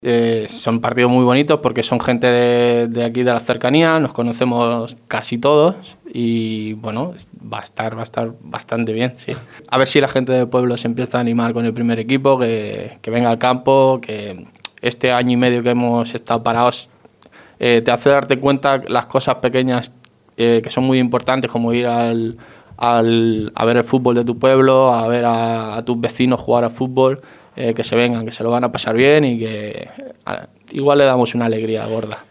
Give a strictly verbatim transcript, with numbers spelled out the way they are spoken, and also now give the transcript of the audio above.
Eh, son partidos muy bonitos porque son gente de, de aquí de la cercanía, nos conocemos casi todos y bueno, va a estar, va a estar bastante bien, sí. A ver si la gente del pueblo se empieza a animar con el primer equipo, que, que venga al campo, que este año y medio que hemos estado parados eh, te hace darte cuenta las cosas pequeñas eh, que son muy importantes, como ir al, al, a ver el fútbol de tu pueblo, a ver a, a tus vecinos jugar al fútbol. Eh, que se vengan, que se lo van a pasar bien y que a, igual le damos una alegría gorda.